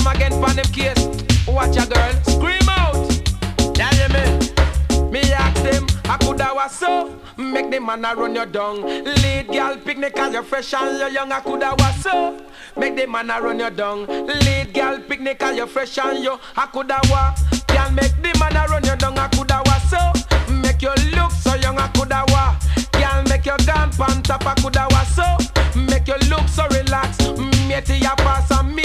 come again for them case. Watch a girl, scream out. Tell you me ask them, I coulda was so. Make the man a run your down. Lead girl picnic cause you're fresh and you're young. I coulda was so. Make the man a run your down. Lead girl picnic cause you're fresh and you. I coulda was. Can make the man a run your down. I coulda was so. Make you look so young. I coulda was. Can make your gun pan top. I coulda was so. Make you look so relaxed. Matey ya pass and me